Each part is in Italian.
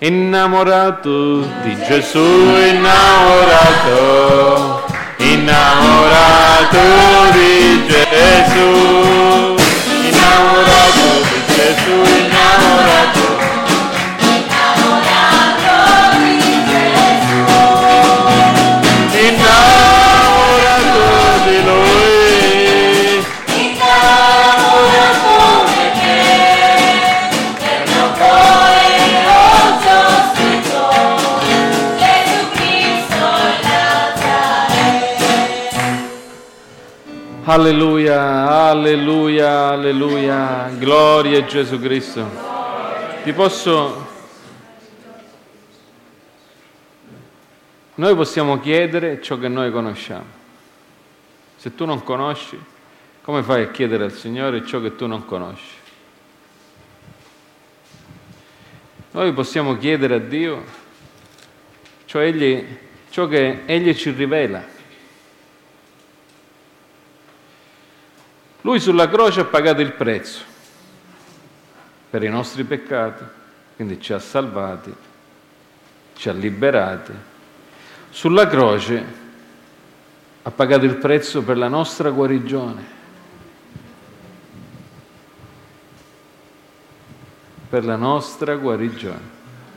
Innamorato di Gesù, innamorato, innamorato di Gesù, innamorato di Gesù, innamorato, innamorato di Gesù, innamorato di Lui, innamorato di te, per lo cuore ho sostituito Gesù Cristo Nazareno. Alleluia, alleluia, alleluia, gloria a Gesù Cristo. Noi possiamo chiedere ciò che noi conosciamo. Se tu non conosci, come fai a chiedere al Signore ciò che tu non conosci? Noi possiamo chiedere a Dio ciò che Egli ci rivela. Lui sulla croce ha pagato il prezzo per i nostri peccati, quindi ci ha salvati, ci ha liberati. Sulla croce ha pagato il prezzo per la nostra guarigione, per la nostra guarigione.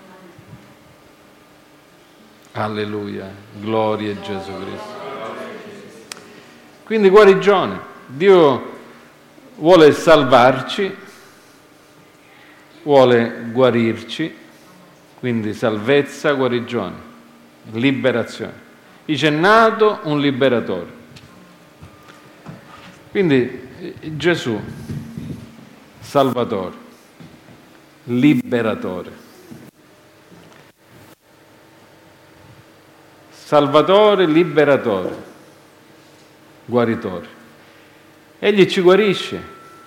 Alleluia, gloria a Gesù Cristo. Quindi guarigione. Dio vuole salvarci, vuole guarirci, quindi salvezza, guarigione, liberazione. Dice: è nato un liberatore. Quindi Gesù, Salvatore, liberatore. Salvatore, liberatore, guaritore. Egli ci guarisce.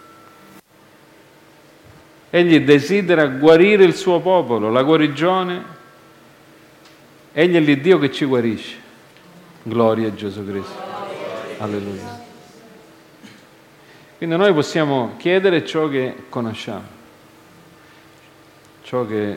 Egli desidera guarire il suo popolo, la guarigione. Egli è l'Iddio che ci guarisce. Gloria a Gesù Cristo. Alleluia. Quindi noi possiamo chiedere ciò che conosciamo, ciò che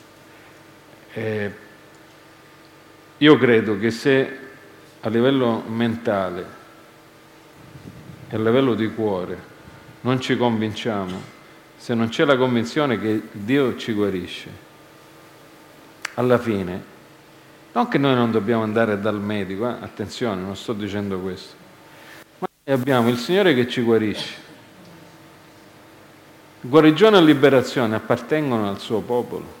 io credo che se a livello mentale e a livello di cuore non ci convinciamo, se non c'è la convinzione che Dio ci guarisce, alla fine, non che noi non dobbiamo andare dal medico, attenzione, non sto dicendo questo, ma noi abbiamo il Signore che ci guarisce. Guarigione e liberazione appartengono al suo popolo.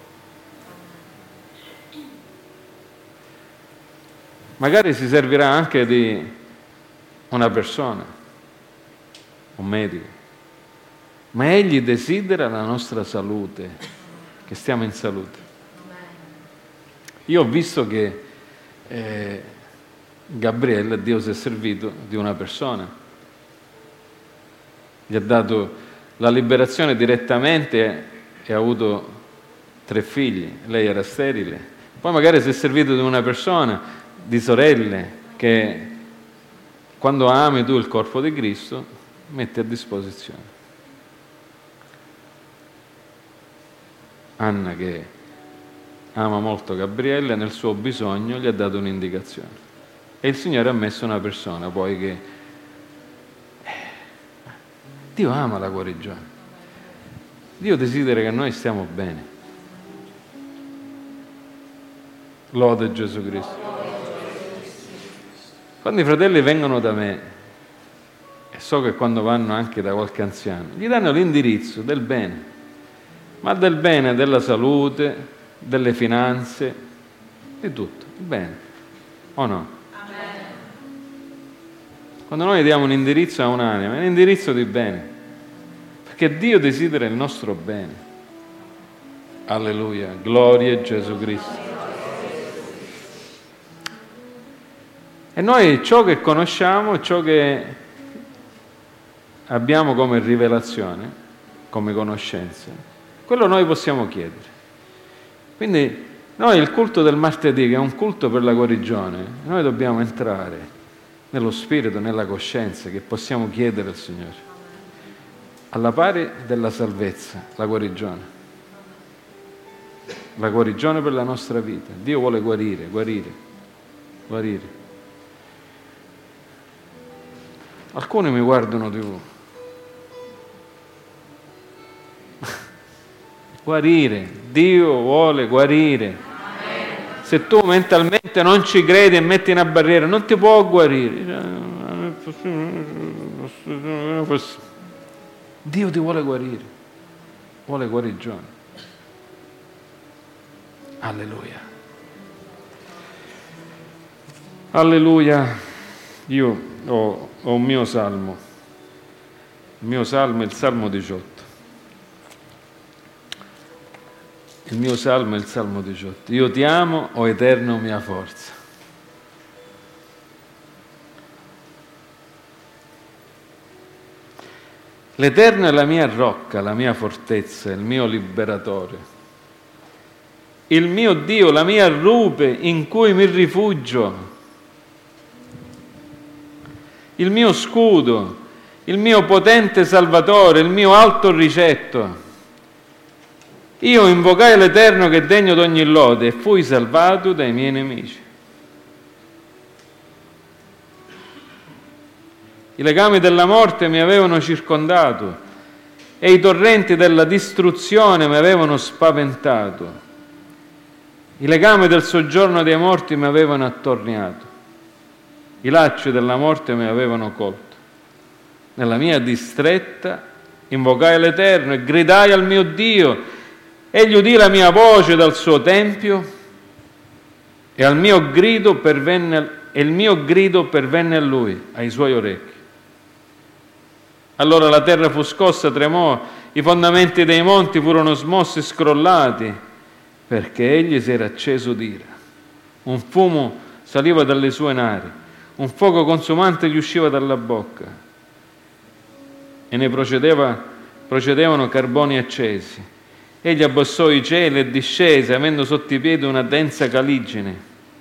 Magari si servirà anche di una persona, un medico, ma Egli desidera la nostra salute, che stiamo in salute. Io ho visto che Gabriele, Dio si è servito di una persona, gli ha dato la liberazione direttamente e ha avuto 3 figli, lei era sterile. Poi magari si è servito di una persona, di sorelle, che quando ami tu il corpo di Cristo, metti a disposizione. Anna, che ama molto Gabriele, nel suo bisogno gli ha dato un'indicazione. E il Signore ha messo una persona poi che Dio ama la guarigione. Dio desidera che noi stiamo bene. Lode Gesù Cristo. Quando i fratelli vengono da me, e so che quando vanno anche da qualche anziano, gli danno l'indirizzo del bene, ma del bene della salute, delle finanze, di tutto, il bene, o no? Amen. Quando noi diamo un indirizzo a un'anima, è un indirizzo di bene, perché Dio desidera il nostro bene. Alleluia, gloria a Gesù Cristo. E noi ciò che conosciamo, ciò che abbiamo come rivelazione, come conoscenza, quello noi possiamo chiedere. Quindi noi il culto del martedì, che è un culto per la guarigione, noi dobbiamo entrare nello spirito, nella coscienza che possiamo chiedere al Signore, alla pari della salvezza, la guarigione. la guarigione per la nostra vita. Dio vuole guarire. Alcuni mi guardano di guarire, Dio vuole guarire. Se tu mentalmente non ci credi e metti una barriera, non ti può guarire. Dio ti vuole guarire, vuole guarigione. Alleluia. Alleluia. Io ho un mio salmo. Il mio salmo è il Salmo 18. Il mio salmo è il Salmo 18. Io ti amo, o Eterno mia forza. L'Eterno è la mia rocca, la mia fortezza, il mio liberatore. Il mio Dio, la mia rupe in cui mi rifugio. Il mio scudo, il mio potente salvatore, il mio alto ricetto. Io invocai l'Eterno che è degno d'ogni lode e fui salvato dai miei nemici. I legami della morte mi avevano circondato e i torrenti della distruzione mi avevano spaventato. I legami del soggiorno dei morti mi avevano attorniato. I lacci della morte mi avevano colto. Nella mia distretta invocai l'Eterno e gridai al mio Dio. Egli udì la mia voce dal suo tempio e il mio grido pervenne a lui, ai suoi orecchi. Allora la terra fu scossa, tremò, i fondamenti dei monti furono smossi e scrollati, perché egli si era acceso d'ira. Un fumo saliva dalle sue nari, un fuoco consumante gli usciva dalla bocca e ne procedevano carboni accesi. Egli abbassò i cieli e discese, avendo sotto i piedi una densa caligine.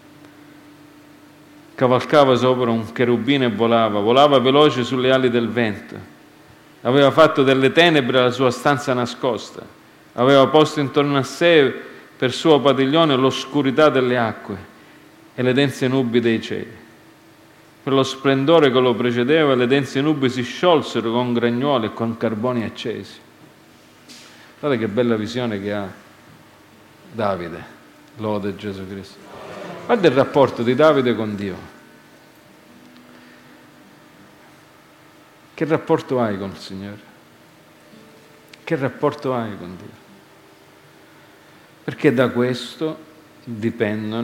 Cavalcava sopra un cherubino e volava veloce sulle ali del vento. Aveva fatto delle tenebre la sua stanza nascosta. Aveva posto intorno a sé per suo padiglione l'oscurità delle acque e le dense nubi dei cieli. Per lo splendore che lo precedeva, le dense nubi si sciolsero con gragnuoli e con carboni accesi. Guardate che bella visione che ha Davide, lode Gesù Cristo. Guarda il rapporto di Davide con Dio. Che rapporto hai con il Signore? Che rapporto hai con Dio? Perché da questo dipende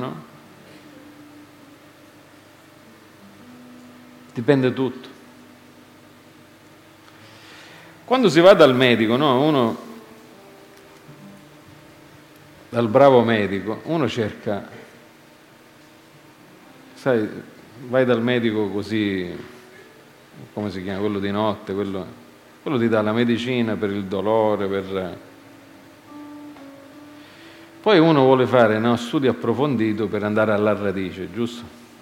tutto. Quando si va dal medico, no? Uno dal bravo medico, uno cerca, sai, vai dal medico così, come si chiama, quello di notte, quello ti dà la medicina per il dolore, poi uno vuole fare uno studio approfondito per andare alla radice, giusto?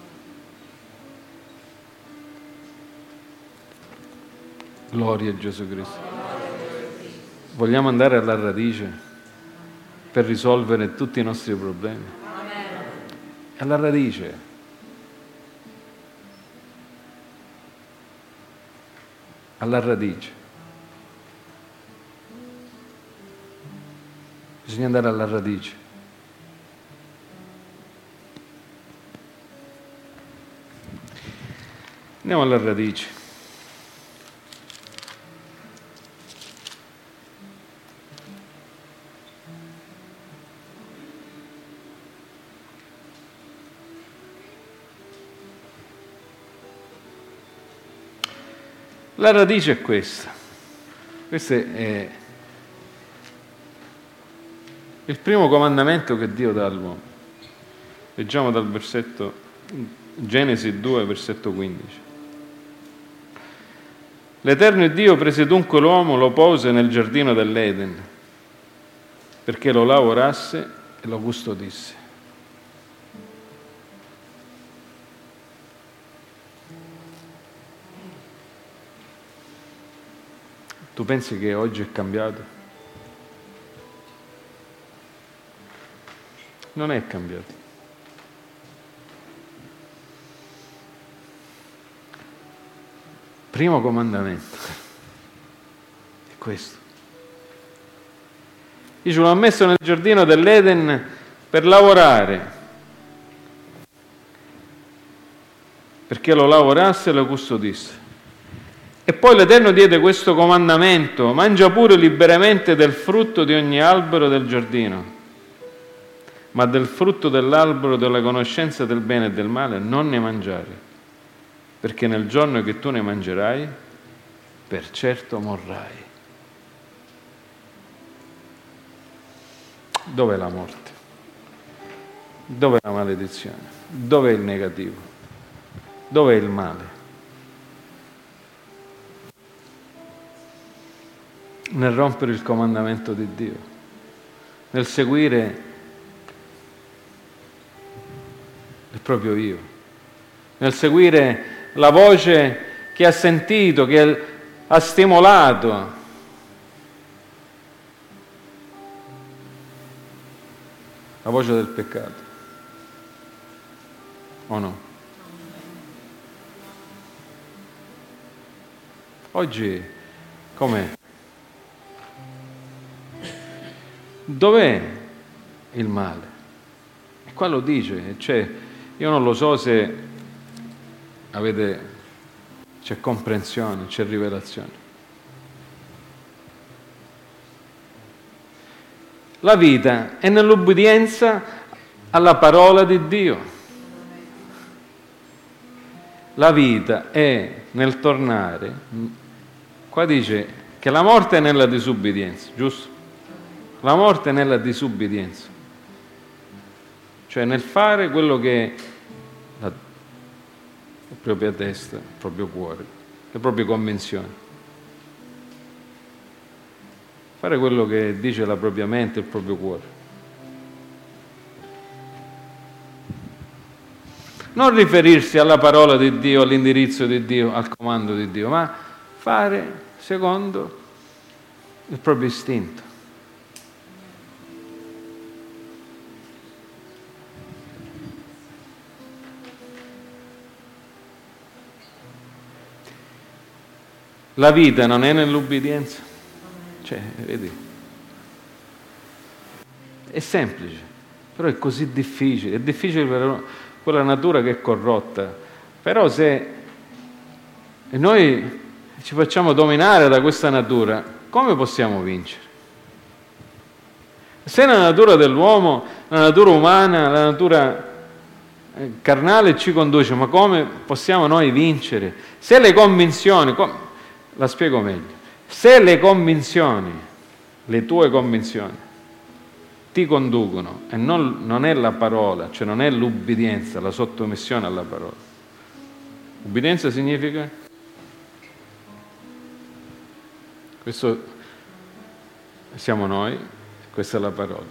Gloria a Gesù Cristo. Vogliamo andare alla radice per risolvere tutti i nostri problemi. Alla radice. Alla radice. Bisogna andare alla radice. Andiamo alla radice. La radice è questa. Questo è il primo comandamento che Dio dà all'uomo. Leggiamo dal versetto Genesi 2, versetto 15. L'Eterno Dio prese dunque l'uomo, lo pose nel giardino dell'Eden, perché lo lavorasse e lo custodisse. Tu pensi che oggi è cambiato? Non è cambiato. Primo comandamento è questo. Io ce l'ho messo nel giardino dell'Eden per lavorare, perché lo lavorasse e lo custodisse. E poi l'Eterno diede questo comandamento: mangia pure liberamente del frutto di ogni albero del giardino, ma del frutto dell'albero della conoscenza del bene e del male non ne mangiare, perché nel giorno che tu ne mangerai, per certo morrai. Dov'è la morte? Dov'è la maledizione? Dov'è il negativo? Dov'è il male? Nel rompere il comandamento di Dio, nel seguire il proprio io, nel seguire la voce che ha sentito, che ha stimolato. La voce del peccato. O no? Oggi com'è? Dov'è il male? E qua lo dice, cioè, io non lo so se c'è comprensione, c'è rivelazione. La vita è nell'obbedienza alla parola di Dio. La vita è nel tornare. Qua dice che la morte è nella disubbidienza, giusto? La morte è nella disubbidienza, cioè nel fare quello che la propria testa, il proprio cuore, le proprie convinzioni. Fare quello che dice la propria mente, il proprio cuore. Non riferirsi alla parola di Dio, all'indirizzo di Dio, al comando di Dio, ma fare secondo il proprio istinto. La vita non è nell'ubbidienza? Cioè, vedi? È semplice, però è così difficile. È difficile per quella natura che è corrotta. Però se noi ci facciamo dominare da questa natura, come possiamo vincere? Se la natura dell'uomo, la natura umana, la natura carnale ci conduce, ma come possiamo noi vincere? Se le convinzioni... La spiego meglio. Se le convinzioni, le tue convinzioni, ti conducono e non è la parola, cioè non è l'ubbidienza, la sottomissione alla parola. Ubbidienza significa? Questo siamo noi, questa è la parola.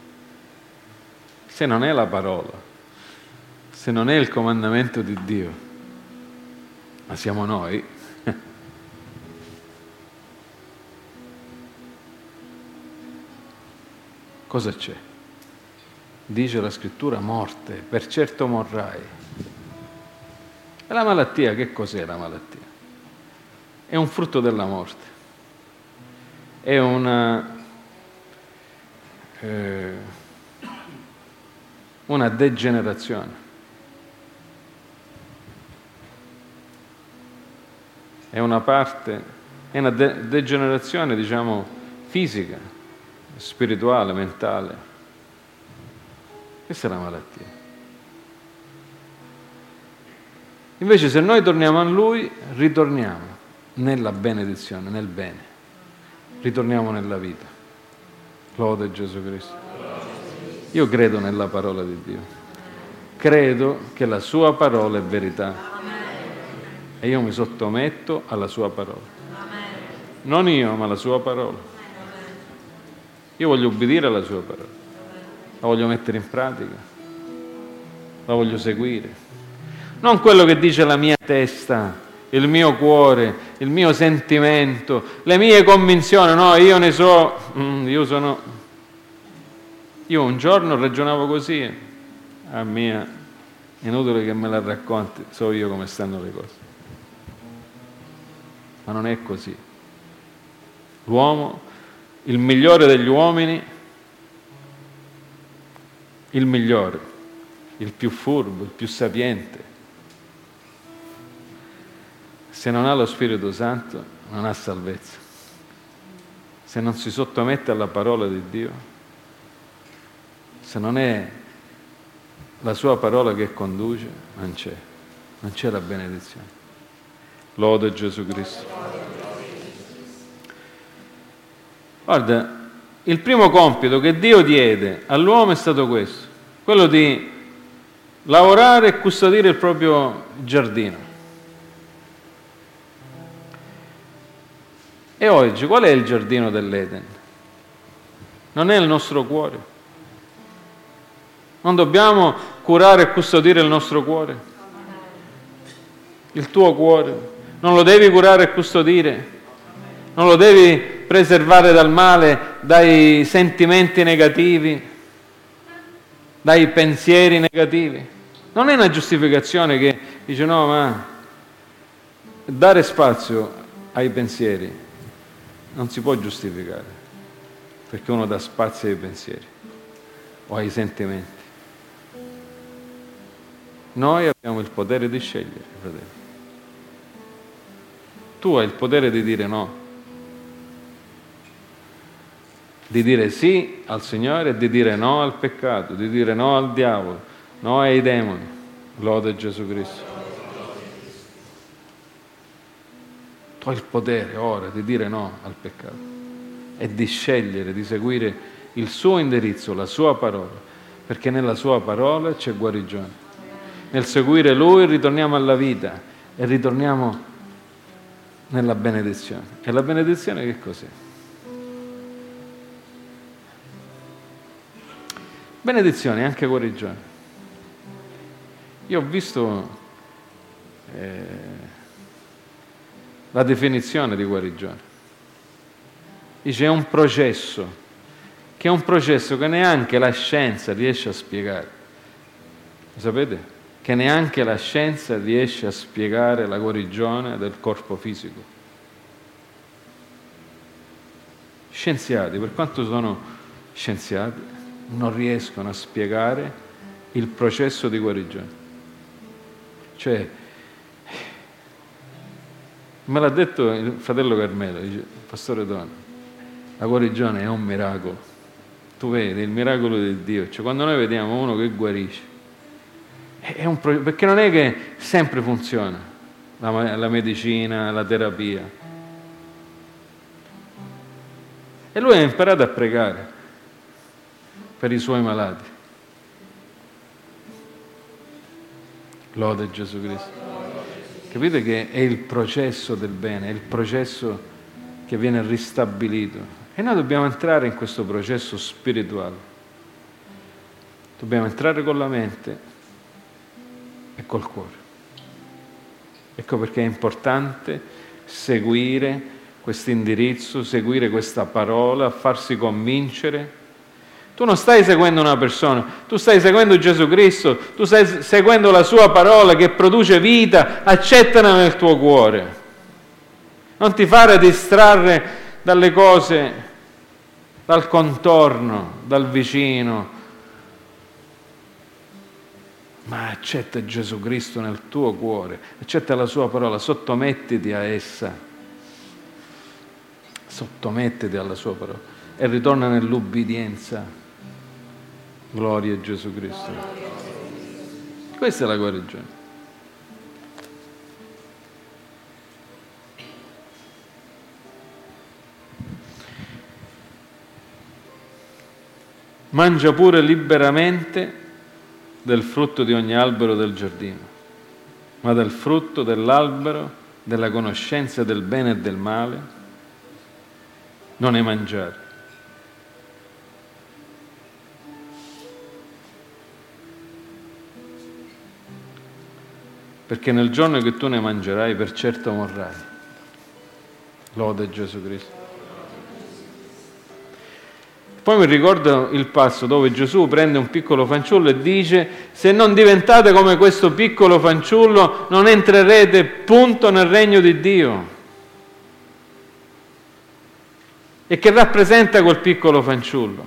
Se non è la parola, se non è il comandamento di Dio, ma siamo noi, cosa c'è? Dice la scrittura: morte, per certo morrai. E la malattia, che cos'è la malattia? È un frutto della morte, è una degenerazione, è una parte, è una degenerazione, diciamo, fisica, spirituale, mentale. Questa è la malattia. Invece se noi torniamo a Lui, ritorniamo nella benedizione, nel bene, ritorniamo nella vita. Lode Gesù Cristo. Io credo nella parola di Dio, credo che la sua parola è verità e io mi sottometto alla sua parola. Non io, ma la sua parola. Io voglio ubbidire alla sua parola, la voglio mettere in pratica, la voglio seguire. Non quello che dice la mia testa, il mio cuore, il mio sentimento, le mie convinzioni. No, io ne so, io sono Io un giorno ragionavo così, a mia, inutile che me la racconti, so io come stanno le cose. Ma non è così. L'uomo, il migliore degli uomini, il migliore, il più furbo, il più sapiente, se non ha lo Spirito Santo non ha salvezza. Se non si sottomette alla parola di Dio, se non è la sua parola che conduce, non c'è la benedizione. Lode Gesù Cristo. Guarda, il primo compito che Dio diede all'uomo è stato questo, quello di lavorare e custodire il proprio giardino. E oggi qual è il giardino dell'Eden? Non è il nostro cuore? Non dobbiamo curare e custodire il nostro cuore? Il tuo cuore? Non lo devi curare e custodire? Non lo devi preservare dal male, dai sentimenti negativi, dai pensieri negativi? Non è una giustificazione che dice no, ma dare spazio ai pensieri non si può giustificare, perché uno dà spazio ai pensieri o ai sentimenti. Noi abbiamo il potere di scegliere, fratelli. Tu hai il potere di dire no, di dire sì al Signore e di dire no al peccato, di dire no al diavolo, no ai demoni. Lode Gesù Cristo. Tu hai il potere ora di dire no al peccato e di scegliere, di seguire il suo indirizzo, la sua parola, perché nella sua parola c'è guarigione. Nel seguire Lui ritorniamo alla vita e ritorniamo nella benedizione. E la benedizione che cos'è? Benedizione è anche guarigione. Io ho visto la definizione di guarigione. Dice è un processo, che è un processo che neanche la scienza riesce a spiegare. Lo sapete? Che neanche la scienza riesce a spiegare la guarigione del corpo fisico. Scienziati, per quanto sono scienziati, non riescono a spiegare il processo di guarigione. Cioè, me l'ha detto il fratello Carmelo, dice, Pastore Don, la guarigione è un miracolo. Tu vedi il miracolo di Dio, cioè quando noi vediamo uno che guarisce, perché non è che sempre funziona la medicina, la terapia. E lui ha imparato a pregare per i suoi malati. Lode Gesù Cristo. Capite che è il processo del bene, è il processo che viene ristabilito. E noi dobbiamo entrare in questo processo spirituale. Dobbiamo entrare con la mente e col cuore. Ecco perché è importante seguire questo indirizzo, seguire questa parola, farsi convincere. Tu non stai seguendo una persona, tu stai seguendo Gesù Cristo, tu stai seguendo la sua parola che produce vita, accettala nel tuo cuore. Non ti fare distrarre dalle cose, dal contorno, dal vicino, ma accetta Gesù Cristo nel tuo cuore, accetta la sua parola, sottomettiti a essa, sottomettiti alla sua parola e ritorna nell'ubbidienza. Gloria a Gesù Cristo. Questa è la guarigione. Mangia pure liberamente del frutto di ogni albero del giardino, ma del frutto dell'albero della conoscenza del bene e del male non ne mangiare. Perché nel giorno che tu ne mangerai, per certo morrai. Lode Gesù Cristo. Poi mi ricordo il passo dove Gesù prende un piccolo fanciullo e dice: se non diventate come questo piccolo fanciullo non entrerete punto nel regno di Dio. E che rappresenta quel piccolo fanciullo?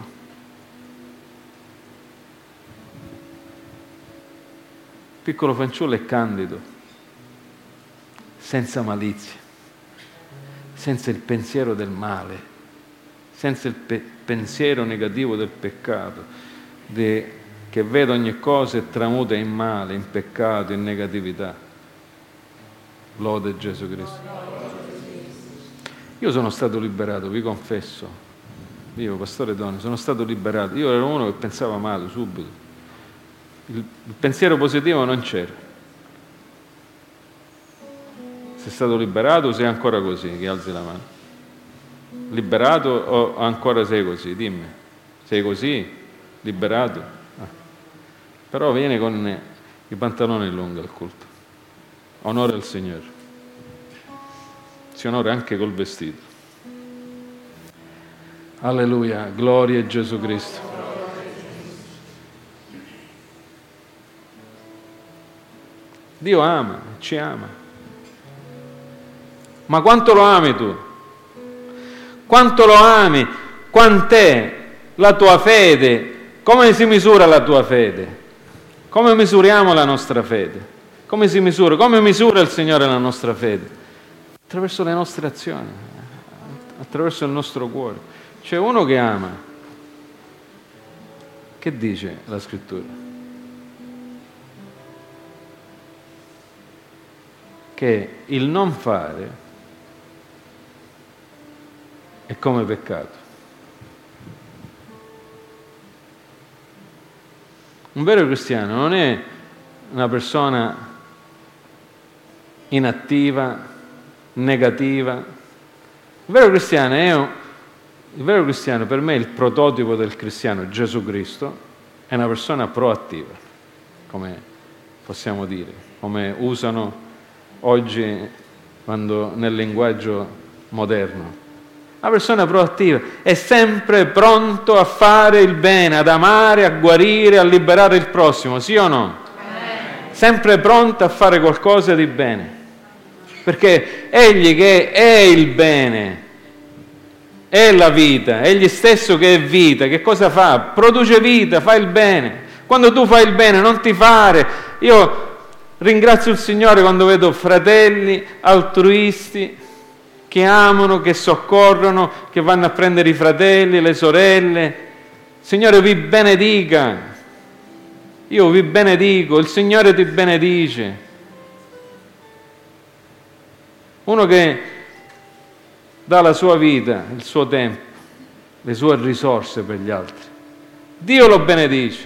Il piccolo fanciullo è candido, senza malizia, senza il pensiero del male, senza il pensiero negativo del peccato, che vede ogni cosa e tramuta in male, in peccato, in negatività. Lode Gesù Cristo. Io sono stato liberato, vi confesso, io, pastore Toni, sono stato liberato. Io ero uno che pensava male subito. Il pensiero positivo non c'era. Sei stato liberato o sei ancora così? Che alzi la mano. Liberato o ancora sei così? Dimmi. Sei così? Liberato? Ah. Però vieni con i pantaloni lunghi al culto. Onore al Signore. Si onora anche col vestito. Alleluia, gloria a Gesù Cristo. Dio ama, ci ama. Ma quanto lo ami tu? Quanto lo ami? Quant'è la tua fede? Come si misura la tua fede? Come misuriamo la nostra fede? Come si misura? Come misura il Signore la nostra fede? Attraverso le nostre azioni, attraverso il nostro cuore. C'è uno che ama. Che dice la Scrittura? Che il non fare è come peccato. Un vero cristiano non è una persona inattiva, negativa. Il vero cristiano per me è il prototipo del cristiano. Gesù Cristo è una persona proattiva, come possiamo dire, come usano oggi nel linguaggio moderno. Una persona proattiva è sempre pronto a fare il bene, ad amare, a guarire, a liberare il prossimo, sì o no? Sempre pronto a fare qualcosa di bene. Perché egli che è il bene, è la vita, egli stesso che è vita, che cosa fa? Produce vita, fa il bene. Quando tu fai il bene non ti fare. Io ringrazio il Signore quando vedo fratelli altruisti che amano, che soccorrono, che vanno a prendere i fratelli, le sorelle. Signore vi benedica. Io vi benedico, il Signore ti benedice. Uno che dà la sua vita, il suo tempo, le sue risorse per gli altri. Dio lo benedice.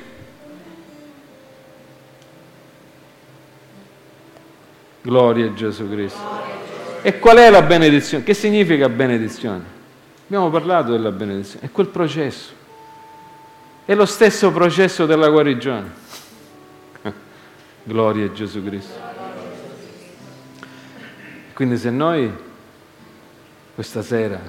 Gloria a Gesù Cristo. E qual è la benedizione? Che significa benedizione? Abbiamo parlato della benedizione. È quel processo. È lo stesso processo della guarigione. Gloria a Gesù Cristo. Quindi se noi questa sera,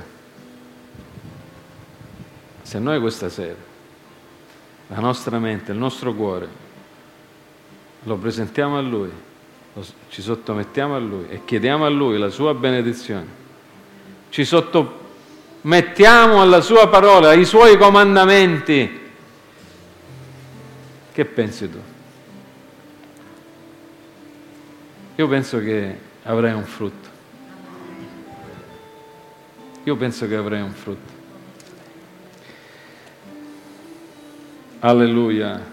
la nostra mente, il nostro cuore, lo presentiamo a Lui, ci sottomettiamo a Lui e chiediamo a Lui la Sua benedizione, ci sottomettiamo alla Sua parola, ai Suoi comandamenti, che pensi tu? Io penso che avrai un frutto. Io penso che avrai un frutto. Alleluia.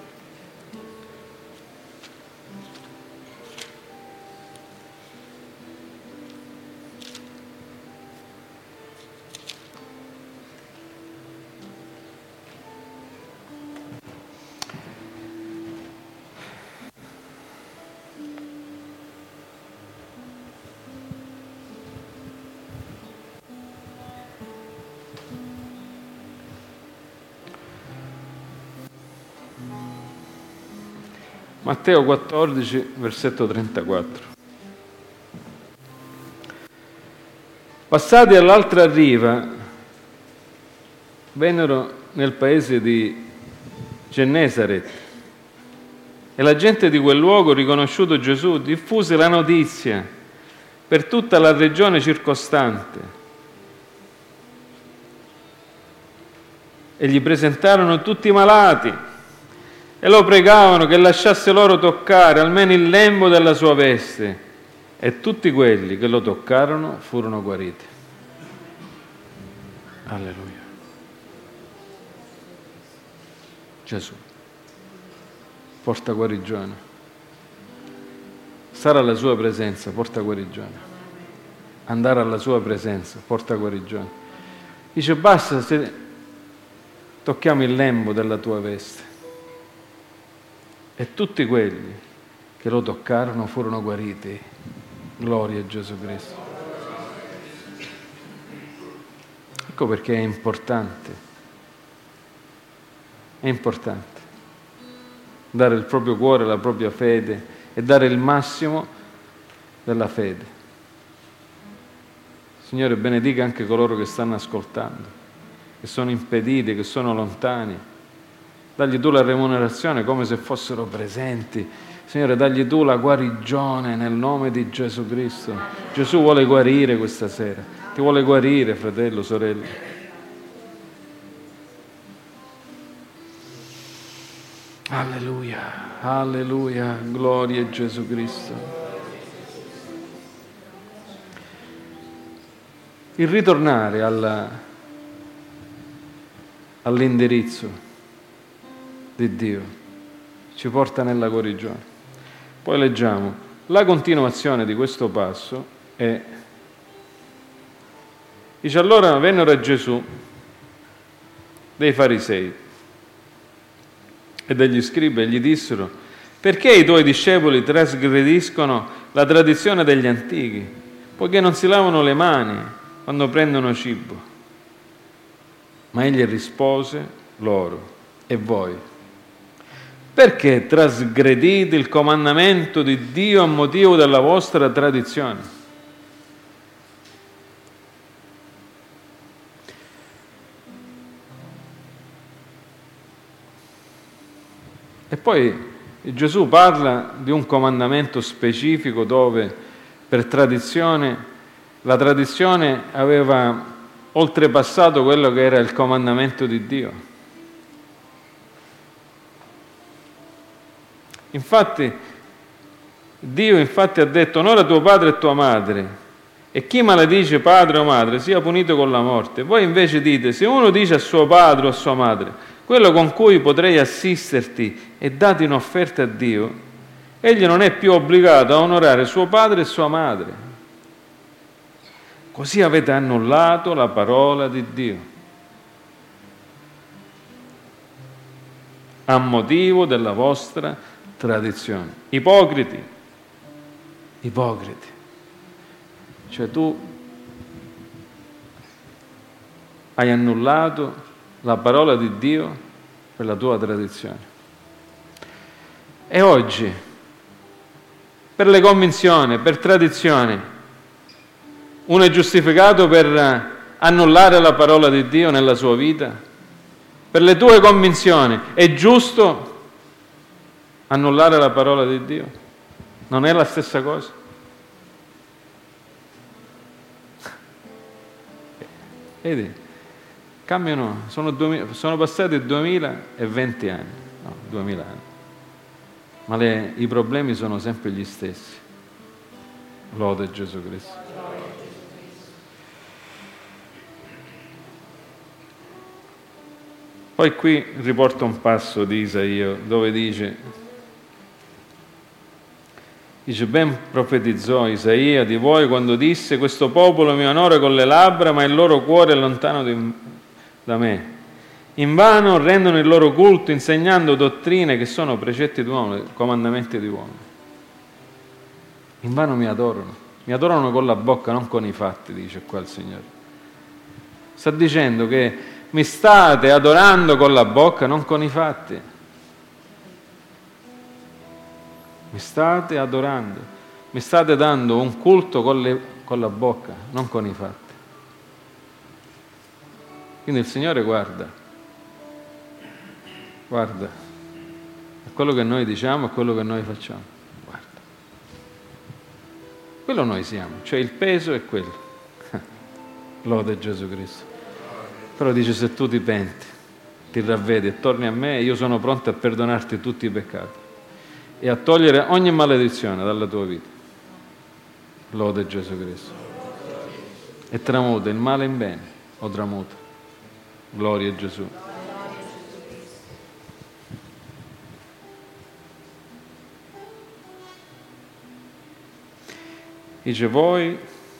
Matteo 14, versetto 34. Passati all'altra riva, vennero nel paese di Gennesaret e la gente di quel luogo, riconosciuto Gesù, diffuse la notizia per tutta la regione circostante e gli presentarono tutti i malati e lo pregavano che lasciasse loro toccare almeno il lembo della sua veste, e tutti quelli che lo toccarono furono guariti. Alleluia. Gesù porta guarigione. Stare alla sua presenza porta guarigione. Andare alla sua presenza porta guarigione. Dice: basta se tocchiamo il lembo della tua veste. E tutti quelli che lo toccarono furono guariti. Gloria a Gesù Cristo. Ecco perché è importante dare il proprio cuore, la propria fede e dare il massimo della fede. Signore, benedica anche coloro che stanno ascoltando, che sono impediti, che sono lontani. Dagli tu la remunerazione come se fossero presenti. Signore, dagli tu la guarigione nel nome di Gesù Cristo. Gesù vuole guarire questa sera. Ti vuole guarire, fratello, sorella. Alleluia, alleluia, gloria a Gesù Cristo. Il ritornare all'indirizzo di Dio ci porta nella guarigione. Poi leggiamo la continuazione di questo passo e dice: allora vennero a Gesù dei farisei e degli scribi e gli dissero: perché i tuoi discepoli trasgrediscono la tradizione degli antichi, poiché non si lavano le mani quando prendono cibo? Ma egli rispose loro: e voi? Perché trasgredite il comandamento di Dio a motivo della vostra tradizione? E poi Gesù parla di un comandamento specifico dove per tradizione, la tradizione aveva oltrepassato quello che era il comandamento di Dio. Infatti, Dio ha detto: onora tuo padre e tua madre, e chi maledice padre o madre sia punito con la morte. Voi invece dite: se uno dice a suo padre o a sua madre: quello con cui potrei assisterti è dato in offerta a Dio, egli non è più obbligato a onorare suo padre e sua madre. Così avete annullato la parola di Dio, a motivo della vostra tradizione. Ipocriti. Cioè tu hai annullato la parola di Dio per la tua tradizione. E oggi, per le convinzioni, per tradizioni, uno è giustificato per annullare la parola di Dio nella sua vita? Per le tue convinzioni è giusto annullare la parola di Dio? Non è la stessa cosa? Vedi, cambiano, sono passati 2020 anni, no, 2000 anni, ma i problemi sono sempre gli stessi. Lode Gesù Cristo. Poi qui riporto un passo di Isaia dove dice ben profetizzò Isaia di voi quando disse: questo popolo mi onora con le labbra, ma il loro cuore è lontano da me. Invano rendono il loro culto insegnando dottrine che sono precetti d'uomo, comandamenti di uomo. Invano mi adorano con la bocca, non con i fatti, dice qua il Signore. Sta dicendo che mi state adorando con la bocca, non con i fatti. Mi state adorando, mi state dando un culto con la bocca, non con i fatti. Quindi il Signore guarda a quello che noi diciamo, a quello che noi facciamo. Guarda. Quello noi siamo, cioè il peso è quello. Lode Gesù Cristo. Però dice: se tu ti penti, ti ravvedi e torni a me, io sono pronto a perdonarti tutti i peccati e a togliere ogni maledizione dalla tua vita. Lode Gesù Cristo. E tramuta il male in bene, o tramuta. Gloria a Gesù. Dice: voi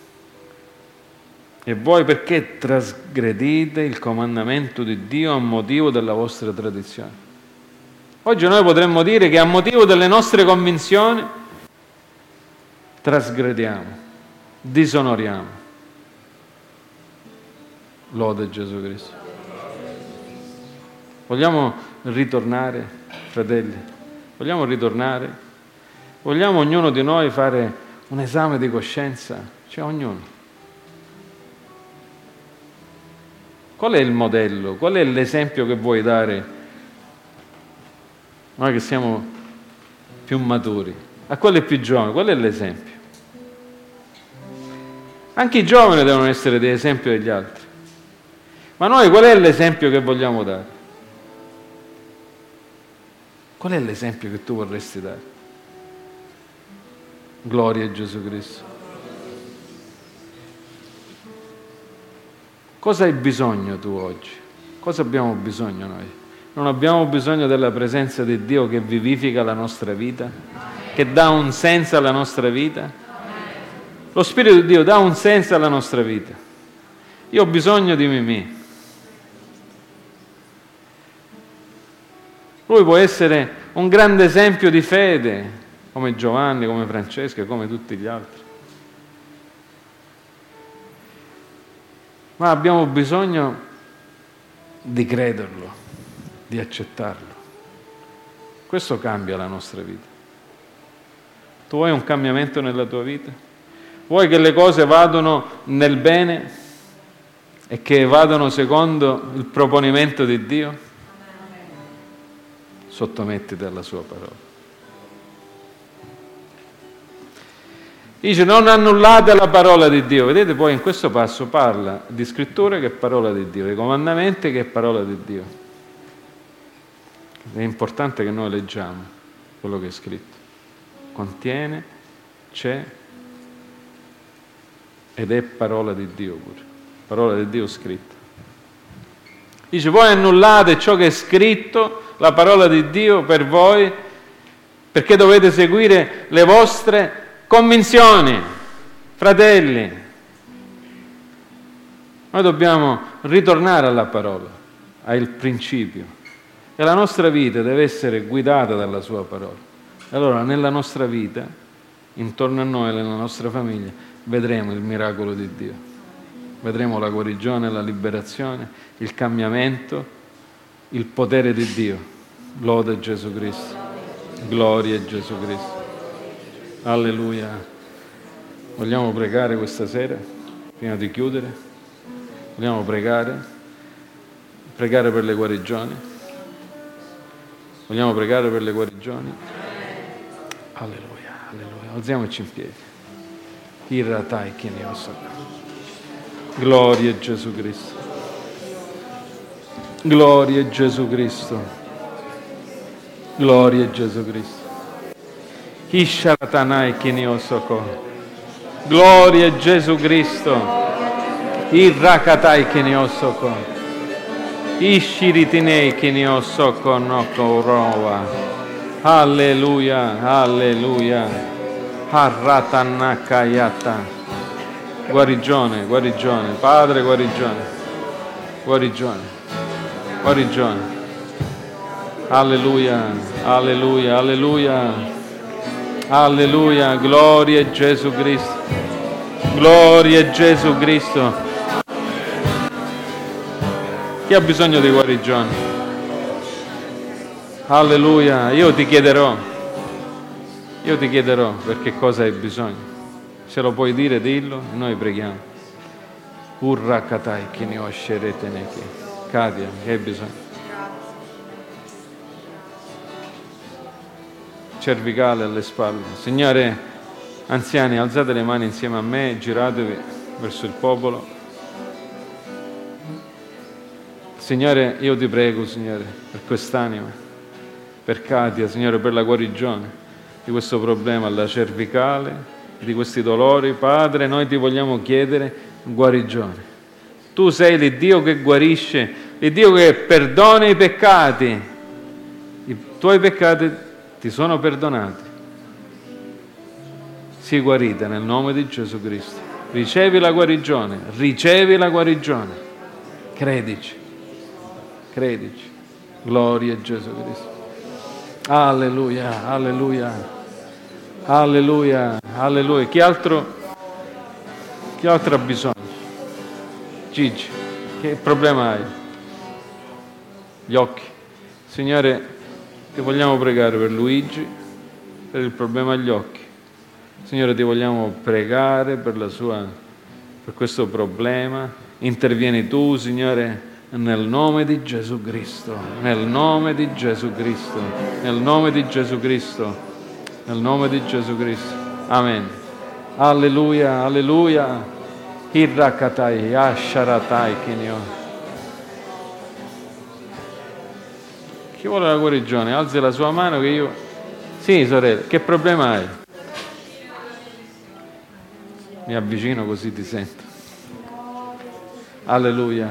perché trasgredite il comandamento di Dio a motivo della vostra tradizione? Oggi noi potremmo dire che a motivo delle nostre convinzioni trasgrediamo, disonoriamo. Lode Gesù Cristo. Vogliamo ritornare, fratelli? Vogliamo ritornare? Vogliamo ognuno di noi fare un esame di coscienza? Cioè ognuno. Qual è il modello? Qual è l'esempio che vuoi dare? Noi che siamo più maturi. A quelli più giovani, qual è l'esempio? Anche i giovani devono essere di esempio degli altri. Ma noi qual è l'esempio che vogliamo dare? Qual è l'esempio che tu vorresti dare? Gloria a Gesù Cristo. Cosa hai bisogno tu oggi? Cosa abbiamo bisogno noi? Non abbiamo bisogno della presenza di Dio che vivifica la nostra vita, che dà un senso alla nostra vita? Lo Spirito di Dio dà un senso alla nostra vita. Io ho bisogno di Mimì. Lui può essere un grande esempio di fede, come Giovanni, come Francesca, come tutti gli altri. Ma abbiamo bisogno di crederlo, di accettarlo. Questo cambia la nostra vita. Tu vuoi un cambiamento nella tua vita? Vuoi che le cose vadano nel bene e che vadano secondo il proponimento di Dio? Sottomettiti alla sua parola. Dice: non annullate la parola di Dio. Vedete, poi in questo passo parla di scritture che è parola di Dio, di comandamenti che è parola di Dio. È importante che noi leggiamo quello che è scritto. Contiene, c'è ed è parola di Dio pure. Parola di Dio scritta. Dice: voi annullate ciò che è scritto, la parola di Dio per voi, perché dovete seguire le vostre convinzioni. Fratelli, noi dobbiamo ritornare alla parola, al principio, e la nostra vita deve essere guidata dalla sua parola. Allora nella nostra vita, intorno a noi, nella nostra famiglia, vedremo il miracolo di Dio, vedremo la guarigione, la liberazione, il cambiamento, il potere di Dio. Lode Gesù Cristo. Gloria a Gesù Cristo. Alleluia. Vogliamo pregare questa sera, prima di chiudere? Vogliamo pregare per le guarigioni? Vogliamo pregare per le guarigioni? Alleluia, alleluia. Alziamoci in piedi. Iratai Kiniosa. Gloria a Gesù Cristo. Gloria a Gesù Cristo. Gloria a Gesù Cristo. Isharatanai Kiniosoko. Gloria a Gesù Cristo. Irrakatai Kiniosoko. Ishiritinei Kiniosoko Nokorova. Alleluia, alleluia. Harratanakayata. Guarigione, guarigione. Padre, guarigione. Guarigione. Guarigione. Alleluia, alleluia, alleluia, alleluia, gloria a Gesù Cristo, gloria a Gesù Cristo. Chi ha bisogno di guarigione? Alleluia, io ti chiederò per che cosa hai bisogno. Se lo puoi dire, dillo e noi preghiamo. Urrakatai che ne oscerete neki. Katia, che hai bisogno? Cervicale alle spalle. Signore, anziani, alzate le mani insieme a me, giratevi verso il popolo. Signore, io ti prego, Signore, per quest'anima, per Katia, Signore, per la guarigione di questo problema alla cervicale, di questi dolori. Padre, noi ti vogliamo chiedere guarigione. Tu sei l'Iddio che guarisce, l'Iddio che perdona i peccati. I tuoi peccati ti sono perdonati. Sii guarita nel nome di Gesù Cristo. Ricevi la guarigione, ricevi la guarigione. Credici, credici. Gloria a Gesù Cristo. Alleluia, alleluia, alleluia, alleluia. Chi altro ha bisogno? Gigi, che problema hai? Gli occhi. Signore, ti vogliamo pregare per Luigi, per il problema agli occhi. Signore, ti vogliamo pregare per questo problema. Intervieni tu, Signore, nel nome di Gesù Cristo, nel nome di Gesù Cristo, nel nome di Gesù Cristo, nel nome di Gesù Cristo. Amen. Alleluia, alleluia. Irrakatai, asharatai, kinyo. Chi vuole la guarigione? Alzi la sua mano che io... Sì, sorella, che problema hai? Mi avvicino così ti sento. Alleluia.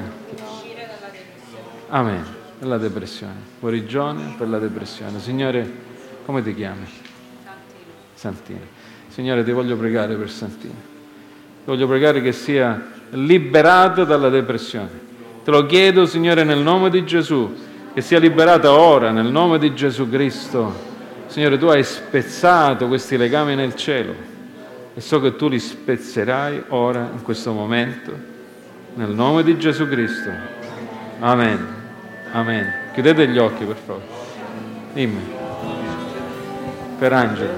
Amen. Per la depressione. Guarigione per la depressione. Signore, come ti chiami? Santino. Signore, ti voglio pregare per Santino. Ti voglio pregare che sia liberato dalla depressione. Te lo chiedo, Signore, nel nome di Gesù, che sia liberata ora, nel nome di Gesù Cristo. Signore, tu hai spezzato questi legami nel cielo e so che tu li spezzerai ora, in questo momento, nel nome di Gesù Cristo. Amen. Amen. Chiudete gli occhi, per favore. Dimmi. Per Angelo.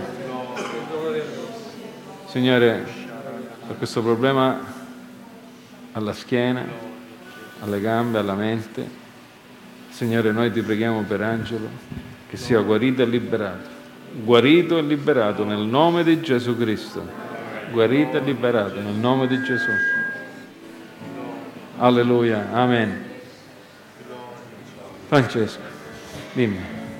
Signore, per questo problema alla schiena, alle gambe, alla mente, Signore, noi ti preghiamo per Angelo che sia guarito e liberato nel nome di Gesù Cristo, guarito e liberato nel nome di Gesù. Alleluia, amen. Francesco, dimmi.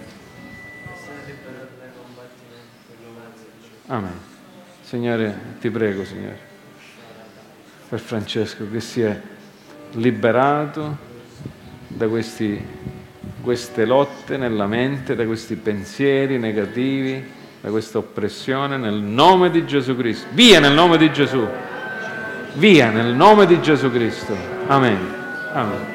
Amen. Signore, ti prego, Signore, per Francesco che sia liberato da queste lotte nella mente, da questi pensieri negativi, da questa oppressione, nel nome di Gesù Cristo. Via nel nome di Gesù. Via nel nome di Gesù Cristo. Amen. Amen.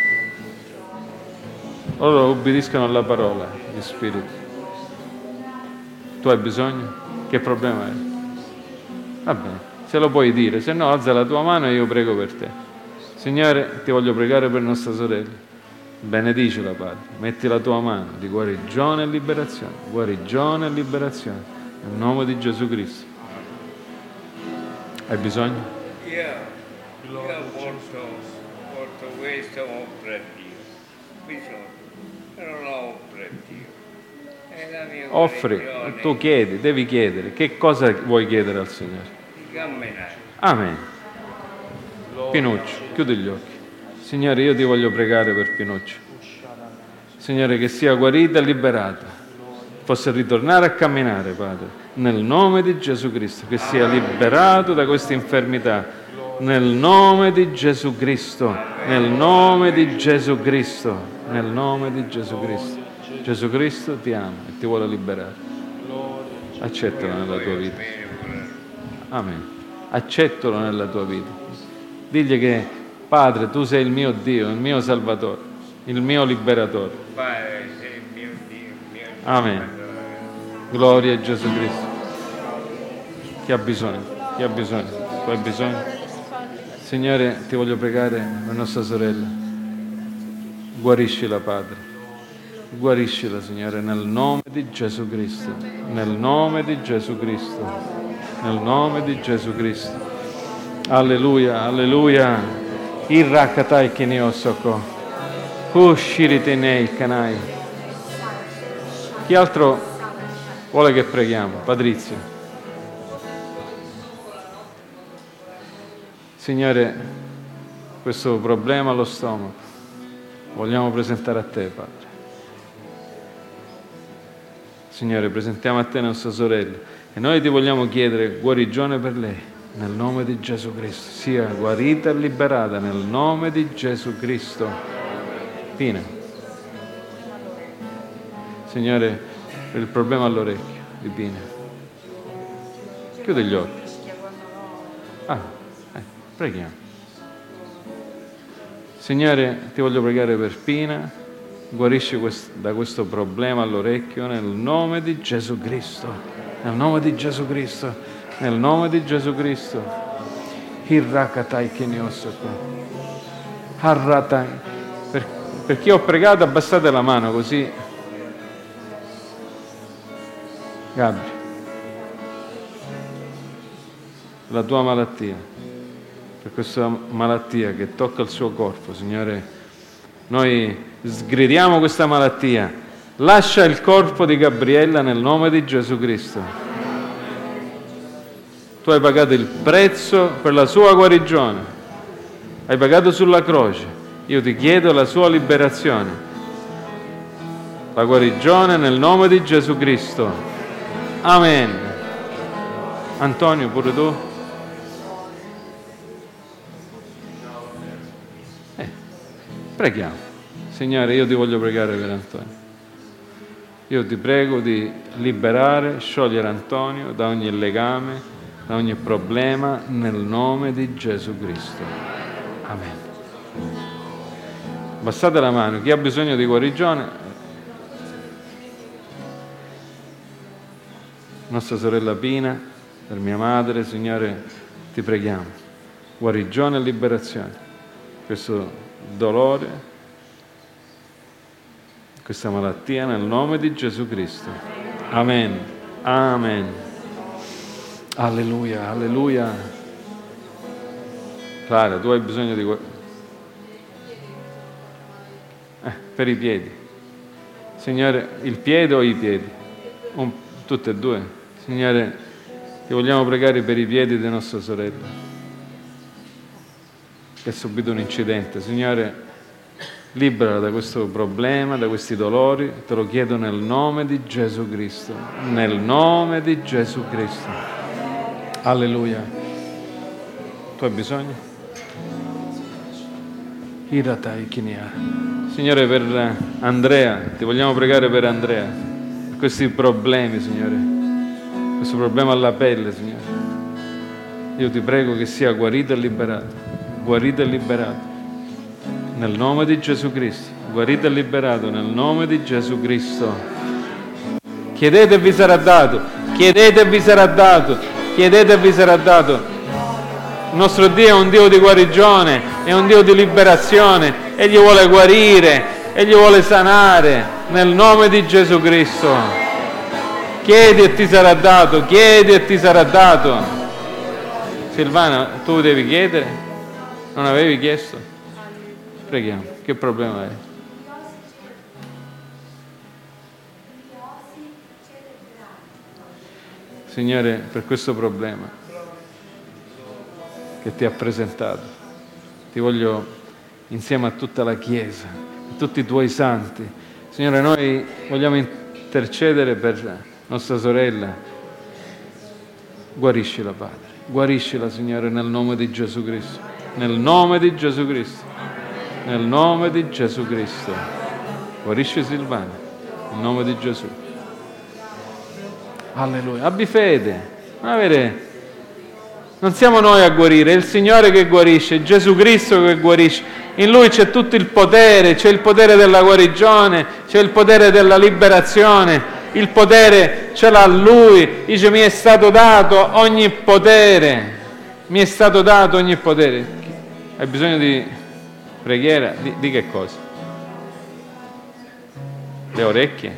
Loro obbediscono alla parola di Spirito. Tu hai bisogno? Che problema hai? Va bene, se lo puoi dire, se no alza la tua mano e io prego per te. Signore, ti voglio pregare per nostra sorella. Benedicila, Padre. Metti la tua mano di guarigione e liberazione. Guarigione e liberazione. Nel nome di Gesù Cristo. Hai bisogno? Io porto questo operativo. Però non ho operativo. È la mia Offri, guarigione. tu chiedi, devi chiedere. Che cosa vuoi chiedere al Signore? Di camminare. Amen. Pinuccio, chiudi gli occhi. Signore, io ti voglio pregare per Pinuccio. Signore, che sia guarita e liberata. Possa ritornare a camminare, Padre. Nel nome di Gesù Cristo. Che sia liberato da questa infermità. Nel nome di Gesù Cristo. Nel nome di Gesù Cristo. Nel nome di Gesù Cristo. Gesù Cristo ti ama e ti vuole liberare. Accettalo nella tua vita. Amen. Accettalo nella tua vita. Digli che, Padre, tu sei il mio Dio, il mio Salvatore, il mio Liberatore. Padre, sei il mio Dio, il mio Amen. Gloria a Gesù Cristo. Chi ha bisogno? Chi ha bisogno? Tu hai bisogno? Signore, ti voglio pregare per nostra sorella. Guariscila, Padre. Guariscila, Signore, nel nome di Gesù Cristo. Nel nome di Gesù Cristo. Nel nome di Gesù Cristo. Alleluia, alleluia. Irrakatai Keniosoko. Usciritene Kanai. Chi altro vuole che preghiamo? Patrizio. Signore, questo problema allo stomaco vogliamo presentare a Te, Padre. Signore, presentiamo a Te nostra sorella e noi Ti vogliamo chiedere guarigione per lei, nel nome di Gesù Cristo. Sia guarita e liberata nel nome di Gesù Cristo. Pina. Signore, per il problema all'orecchio di Pina. Chiudi gli occhi. Preghiamo. Signore, Ti voglio pregare per Pina. Guarisci da questo problema all'orecchio nel nome di Gesù Cristo, nel nome di Gesù Cristo, nel nome di Gesù Cristo. Hirrakatai Keniosoko. Harratai. Per chi ho pregato abbassate la mano così. Gabri, la tua malattia, per questa malattia che tocca il suo corpo, Signore, noi sgridiamo questa malattia. Lascia il corpo di Gabriella nel nome di Gesù Cristo. Tu hai pagato il prezzo per la sua guarigione. Hai pagato sulla croce. Io Ti chiedo la sua liberazione. La guarigione nel nome di Gesù Cristo. Amen. Antonio, pure tu? Preghiamo. Signore, io Ti voglio pregare per Antonio. Io Ti prego di liberare, sciogliere Antonio da ogni legame, da ogni problema, nel nome di Gesù Cristo. Amen. Abbassate la mano. Chi ha bisogno di guarigione? Nostra sorella Pina, per mia madre, Signore, Ti preghiamo. Guarigione e liberazione. Questo dolore, questa malattia nel nome di Gesù Cristo. Amen. Amen. Alleluia, alleluia. Clara, tu hai bisogno di per i piedi. Signore, il piede o i piedi? Tutte e due. Signore, Ti vogliamo pregare per i piedi di nostra sorella che ha subito un incidente. Signore, liberala da questo problema, da questi dolori. Te lo chiedo nel nome di Gesù Cristo. Nel nome di Gesù Cristo. Alleluia. Tu hai bisogno? Iratai Kinia. Signore, per Andrea, Ti vogliamo pregare per Andrea, per questi problemi, Signore. Questo problema alla pelle, Signore. Io Ti prego che sia guarito e liberato. Guarito e liberato nel nome di Gesù Cristo. Guarito e liberato nel nome di Gesù Cristo. Chiedete e vi sarà dato. Chiedete e vi sarà dato. Chiedete e vi sarà dato. Il nostro Dio è un Dio di guarigione, è un Dio di liberazione. Egli vuole guarire, Egli vuole sanare nel nome di Gesù Cristo. Chiedi e ti sarà dato. Chiedi e ti sarà dato. Silvana, tu devi chiedere. Non avevi chiesto? Preghiamo. Che problema hai? Signore, per questo problema che Ti ha presentato, Ti voglio, insieme a tutta la Chiesa, a tutti I Tuoi santi, Signore, noi vogliamo intercedere per nostra sorella. Guariscila, Padre. Guariscila, Signore, nel nome di Gesù Cristo. Nel nome di Gesù Cristo. Nel nome di Gesù Cristo. Guarisci Silvana. Nel nome di Gesù. Alleluia. Abbi fede. Non siamo noi a guarire, è il Signore che guarisce, è Gesù Cristo che guarisce. In Lui c'è tutto il potere, c'è il potere della guarigione, c'è il potere della liberazione. Il potere ce l'ha Lui. Dice: mi è stato dato ogni potere. Mi è stato dato ogni potere. Hai bisogno di preghiera? Di che cosa? Le orecchie?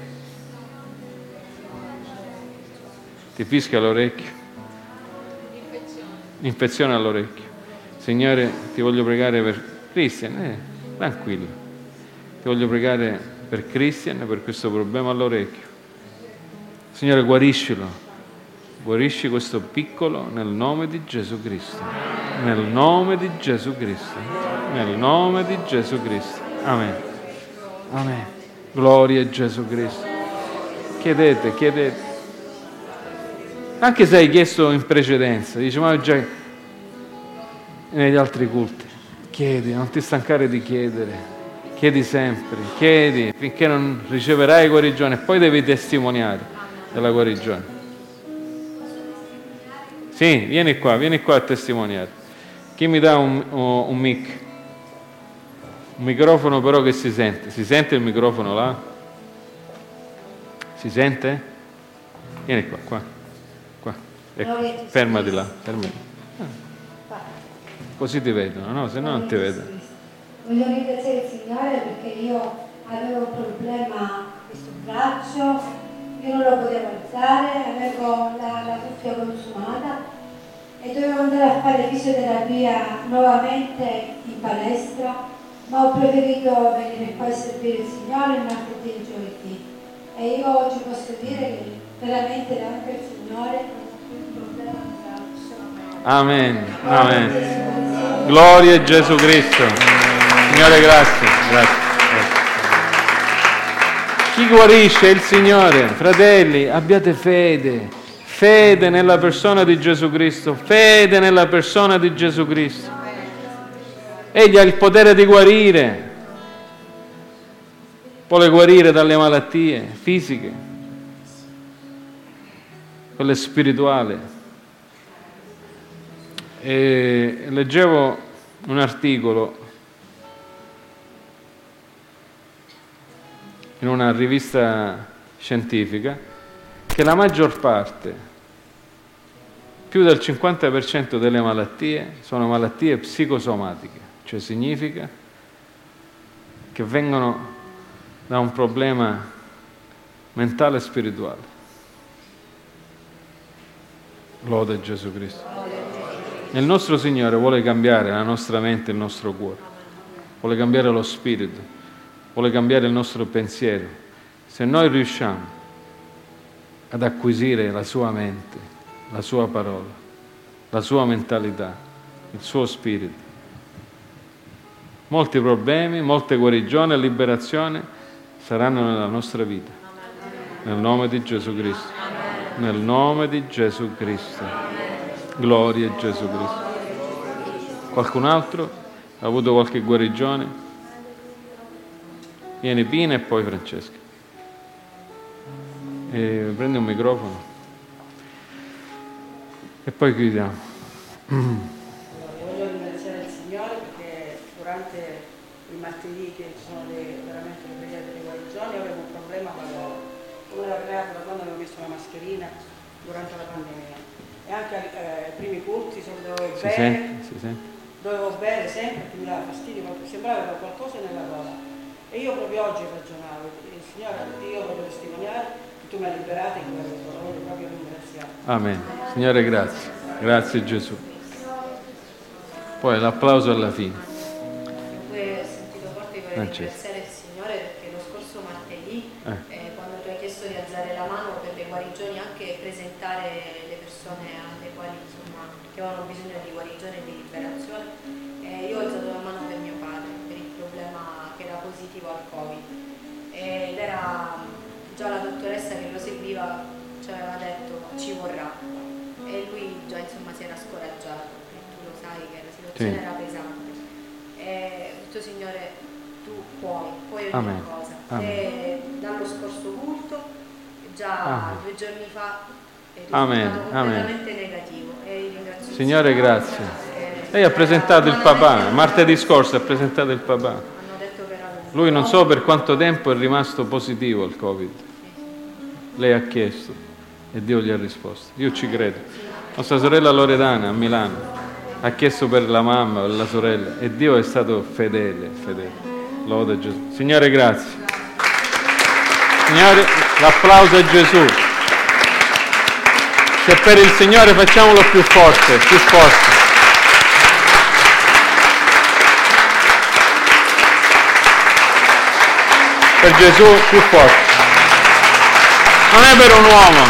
Ti fischia l'orecchio? Infezione all'orecchio. Signore, Ti voglio pregare per Christian, tranquillo. Ti voglio pregare per Christian, per questo problema all'orecchio. Signore, guariscilo. Guarisci questo piccolo nel nome di Gesù Cristo. Nel nome di Gesù Cristo. Nel nome di Gesù Cristo. Amen. Amen. Gloria a Gesù Cristo. Chiedete. Anche se hai chiesto in precedenza, dici, ma già negli altri culti. Chiedi, non ti stancare di chiedere. Chiedi sempre, chiedi finché non riceverai guarigione e poi devi testimoniare della guarigione. Sì, vieni qua a testimoniare. Chi mi dà un mic? Un microfono però che si sente. Si sente il microfono là? Si sente? Vieni qua. Ecco, fermati là. Così ti vedono, no? Se no non ti vedono. Voglio ringraziare il Signore perché io avevo un problema questo braccio. Io non lo potevo alzare, avevo la cuffia consumata e dovevo andare a fare fisioterapia nuovamente in palestra, ma ho preferito venire qua a servire il Signore il martedì e il giovedì. E io oggi posso dire che veramente davanti al Signore un problema di braccio. Amen. Gloria a Gesù Cristo. Signore, grazie. Chi guarisce è il Signore. Fratelli, abbiate fede nella persona di Gesù Cristo, fede nella persona di Gesù Cristo. Egli ha il potere di guarire, vuole guarire dalle malattie fisiche, quelle spirituali. E leggevo un articolo in una rivista scientifica che la maggior parte, più del 50% delle malattie sono malattie psicosomatiche, cioè significa che vengono da un problema mentale e spirituale. Lode Gesù Cristo. Il nostro Signore vuole cambiare la nostra mente e il nostro cuore, vuole cambiare lo spirito, vuole cambiare il nostro pensiero. Se noi riusciamo ad acquisire la sua mente, la sua parola, la sua mentalità, il suo spirito, molti problemi, molte guarigioni e liberazione saranno nella nostra vita. Nel nome di Gesù Cristo. Nel nome di Gesù Cristo. Gloria a Gesù Cristo. Qualcun altro ha avuto qualche guarigione? Vieni Pina e poi Francesca. Prendi un microfono e poi chiudiamo. Voglio ringraziare il Signore perché durante il martedì che ci sono veramente le preghiere delle guarigioni avevo un problema come era creato da quando avevo messo la mascherina durante la pandemia e anche ai primi culti dovevo bere, dovevo bere sempre perché mi dava fastidio, sembrava che avevo qualcosa nella gola. E io proprio oggi ragionavo, Signore, io voglio testimoniare che tu mi hai liberato e voglio proprio ringraziare. Amen. Signore, grazie. Grazie Gesù. Poi l'applauso alla fine. Poi ho sentito forte di voler ringraziare il Signore perché lo scorso martedì, quando tu hai chiesto di alzare la mano per le guarigioni, anche presentare le persone alle quali insomma che avevano bisogno di guarigione e di liberazione, io ho alzato la mano per mio padre, per il problema che era positivo al Covid. Ed era già la dottoressa che lo seguiva, ci aveva detto ci vorrà. E lui già insomma si era scoraggiato, e tu lo sai che la situazione era pesante. E ho detto Signore, tu puoi ogni cosa. E dallo scorso culto, già 2 giorni fa, è risultato completamente negativo. E ringrazio Signore, grazie. Lei ha presentato il papà, martedì scorso ha presentato il papà. Lui non so per quanto tempo è rimasto positivo al Covid. Lei ha chiesto e Dio gli ha risposto. Io ci credo. Nostra sorella Loredana a Milano ha chiesto per la mamma, per la sorella e Dio è stato fedele. Lode Gesù. Signore, grazie. Signore, l'applauso a Gesù. Se per il Signore facciamolo più forte, più forte. Per Gesù più forte. Non è per un uomo.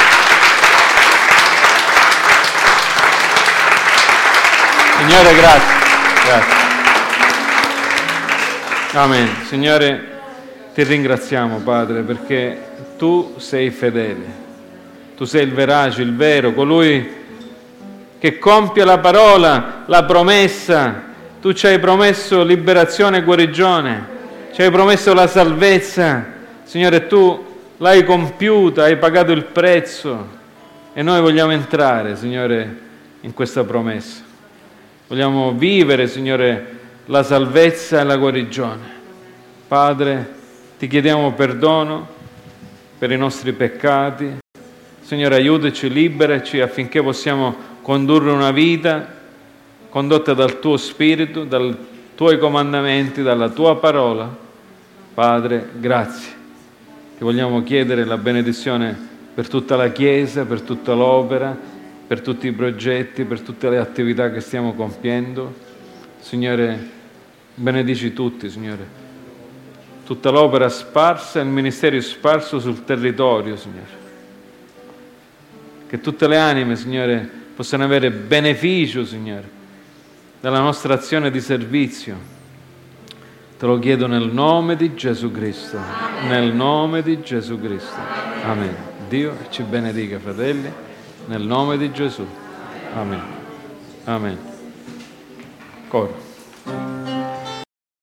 Signore, grazie. Grazie. Amen. Signore, ti ringraziamo, Padre, perché tu sei fedele. Tu sei il verace, il vero, colui che compie la parola, la promessa. Tu ci hai promesso liberazione e guarigione, ci hai promesso la salvezza. Signore, tu l'hai compiuta, hai pagato il prezzo e noi vogliamo entrare, Signore, in questa promessa. Vogliamo vivere, Signore, la salvezza e la guarigione. Padre, ti chiediamo perdono per i nostri peccati. Signore, aiutaci, liberaci affinché possiamo condurre una vita condotta dal tuo Spirito, dai tuoi comandamenti, dalla tua parola. Padre, grazie. Ti vogliamo chiedere la benedizione per tutta la Chiesa, per tutta l'opera, per tutti i progetti, per tutte le attività che stiamo compiendo. Signore, benedici tutti, Signore. Tutta l'opera sparsa, il ministero sparso sul territorio, Signore. Che tutte le anime, Signore, possano avere beneficio, Signore, dalla nostra azione di servizio. Te lo chiedo nel nome di Gesù Cristo. Amen. Nel nome di Gesù Cristo. Amen. Dio ci benedica, fratelli, nel nome di Gesù. Amen. Amen. Coro.